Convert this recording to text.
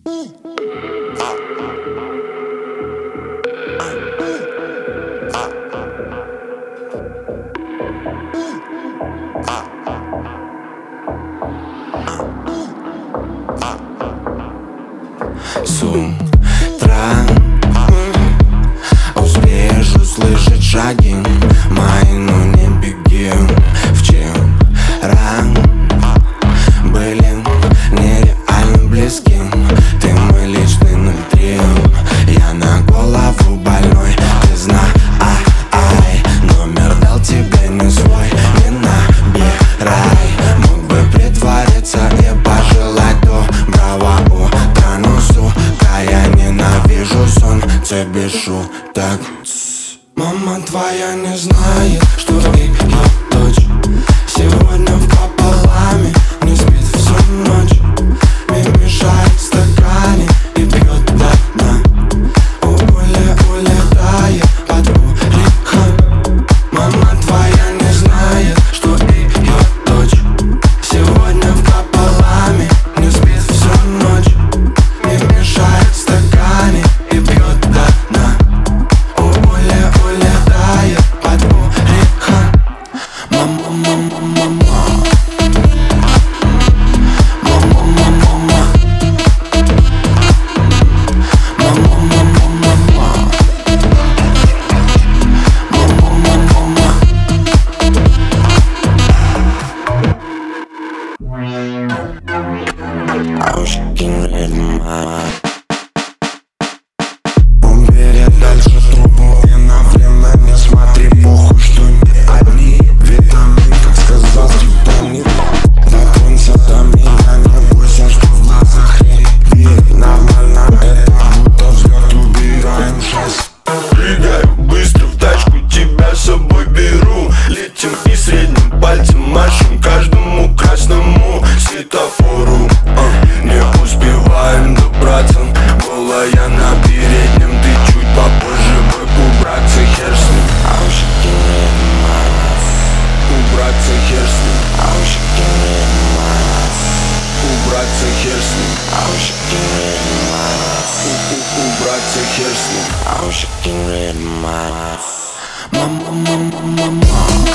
С утра успеешь услышать шаги мои, но не беги. Вчера были нереально близки. Ты мой личный 03. Я на голову больной, ты знай. Номер дал тебе не свой, не набирай. Мог бы притвориться и пожелать доброго утра, но, сука, я ненавижу сон, тебе шуток. Мама твоя не знает, что ее дочь сегодня в пополаме не спит всю ночь. Мне мешает в стакане и пьет до дна. Улетает под куликом. Мама твоя не знает, что ее дочь сегодня в пополаме не спит всю ночь. Мне мешает в стакане и пьет до дна. Улетает под куликом. Мама, мама, мама. Мама, мама, мама. Мама, мама, мама. Мама, мама, мама. I was getting rid of my. Убери дальше трубу и на время не смотри. Похуй, что не одни витамин, как сказал Титаник. Дотронься до меня, не бойся, что в глазах рябит. Нормально это, будто взлет, убираем шесть. Прыгаю быстро в тачку, тебя с собой беру. Летим и средним пальцем машем каждому красному светофору. Не успеваем добраться, голая на переднем. Ты чуть попозже бы убраться, хер с ним. Убраться, хер с ним. Убраться, хер с ним. Убраться, хер с ним. Мама, мама, мама.